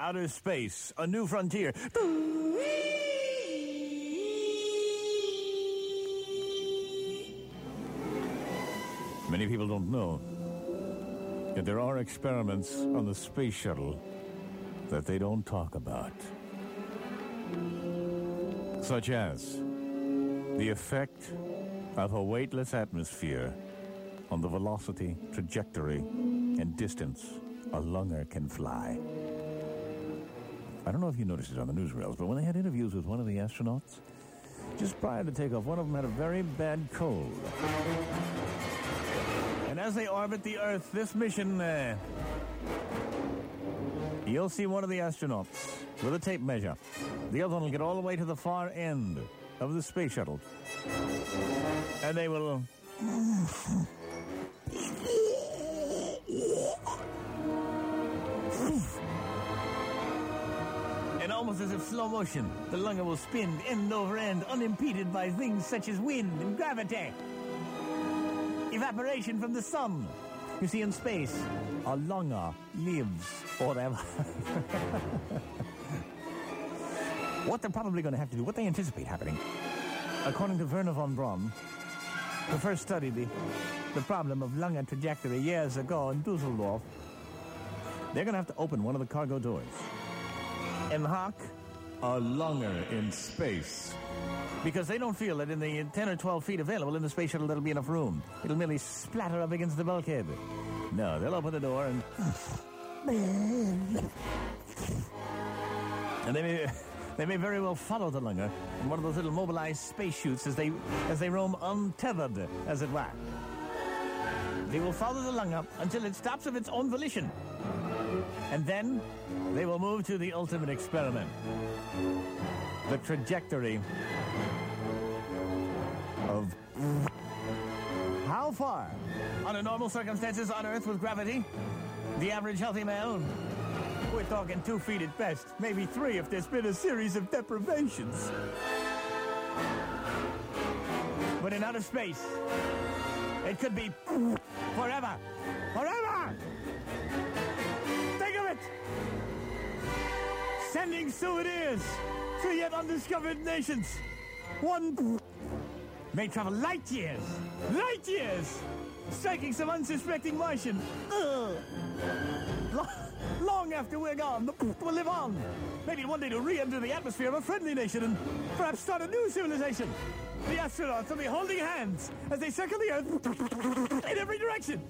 outer space, a new frontier. Many people don't know that there are experiments on the space shuttle that they don't talk about. Such as the effect of a weightless atmosphere on the velocity, trajectory, and distance a lunger can fly. I don't know if you noticed it on the newsreels, but when they had interviews with one of the astronauts, just prior to takeoff, one of them had a very bad cold. And as they orbit the Earth, this mission, you'll see one of the astronauts with a tape measure. The other one will get all the way to the far end of the space shuttle. And they will... And almost as if slow motion, the lunger will spin end over end, unimpeded by things such as wind and gravity. Evaporation from the sun. You see, in space, a lunger lives forever. What they're probably going to have to do, what they anticipate happening, according to Wernher von Braun, who first studied the problem of lunger trajectory years ago in Dusseldorf, they're going to have to open one of the cargo doors and hawk a lunger in space. Because they don't feel that in the 10 or 12 feet available in the space shuttle there'll be enough room. It'll merely splatter up against the bulkhead. No, they'll open the door and... and they may very well follow the lunger in one of those little mobilized space chutes as they roam untethered, as it were. They will follow the lunger until it stops of its own volition. And then they will move to the ultimate experiment. The trajectory of how far, under normal circumstances on Earth with gravity, the average healthy male, we're talking 2 feet at best, maybe 3 if there's been a series of deprivations. But in outer space, it could be forever. Forever! Think of it! Sending souvenirs to yet undiscovered nations. One may travel light years, striking some unsuspecting Martian. Long after we're gone, the will live on. Maybe one day to re-enter the atmosphere of a friendly nation and perhaps start a new civilization. The astronauts will be holding hands as they circle the Earth in every direction,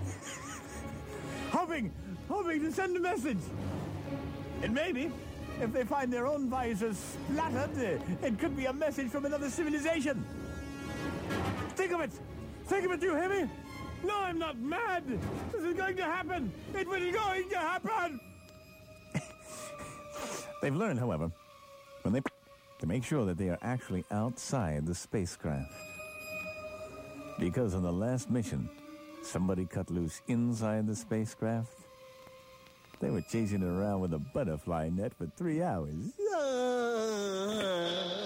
hoping to send a message. And maybe, if they find their own visors splattered, it could be a message from another civilization. Think of it! Think of it, do you hear me? No, I'm not mad! This is going to happen! It was going to happen! They've learned, however, to make sure that they are actually outside the spacecraft. Because on the last mission, somebody cut loose inside the spacecraft. They were chasing it around with a butterfly net for 3 hours.